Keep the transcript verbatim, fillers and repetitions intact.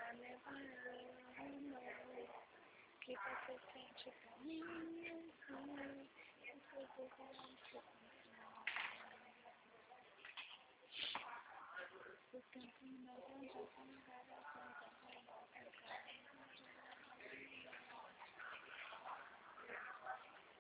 never know que você sente pra mim assim. Essas coisas que o tempo não vai dar pra